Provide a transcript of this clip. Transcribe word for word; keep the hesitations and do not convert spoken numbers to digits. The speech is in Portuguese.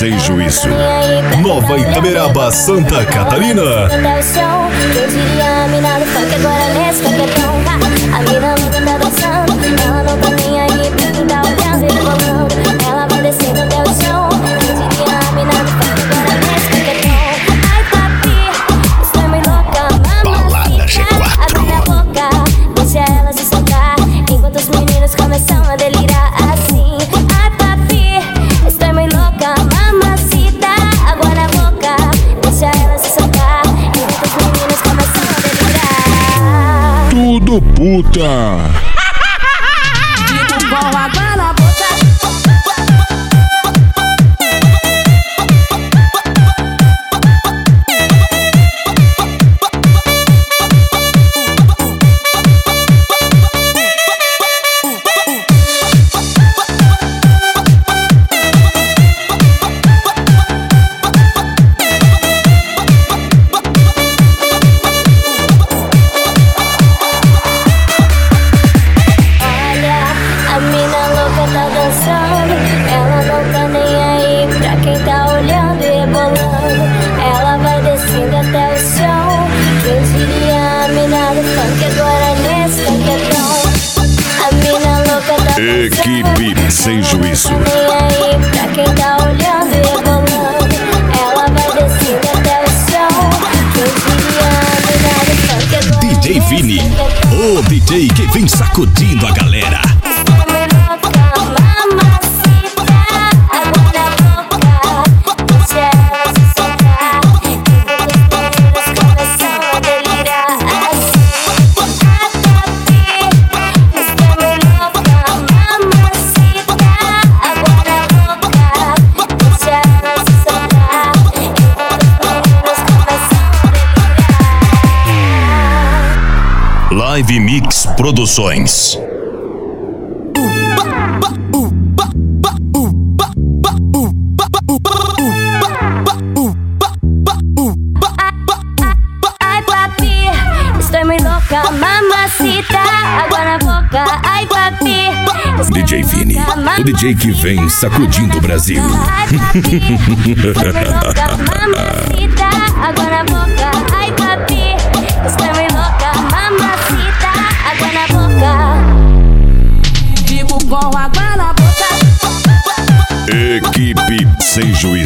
sem juízo. Nova Itaberaba, Santa Catarina. Até o chão, quem diria a mina do funk agora nesse paquetão. A mina louca tá dançando, ela não tá nem aí pra quem tá olhando e rebolando. Ela vai descendo até o chão, quem diria a mina do funk agora nesse paquetão. Ai papi, estou meio louca, Balada G quatro. abre a boca, deixa ela se soltar, enquanto os meninos começam a delirar assim. Ai papi, estou meio louca, mamacita, água na boca, deixa ela se soltar, enquanto os meninos começam a delirar. Tudo puta. Fico com água na boca. A mina louca tá dançando, ela não tá nem aí pra quem tá olhando e rebolando. Ela vai descendo até o chão, quem diria a mina do funk agora nesse paquetão. A mina louca tá dançando, Equipe sem juízo. ela não tá nem aí pra quem tá olhando e rebolando. Ela vai descendo até o chão, quem diria a mina do funk agora D J Vini, nesse paquetão. o D J que vem sacudindo a galera. Live Mix Produções. Ai papi, estou muito louca, mamacita, água na boca. Ai papi, D J Vini, o D J que vem sacudindo o Brasil. ai papi, estou muito louca, mamacita, água na boca. Ai papi, estou muito louca, mamacita, água na boca. Fico com água na boca. Equipe sem juízo.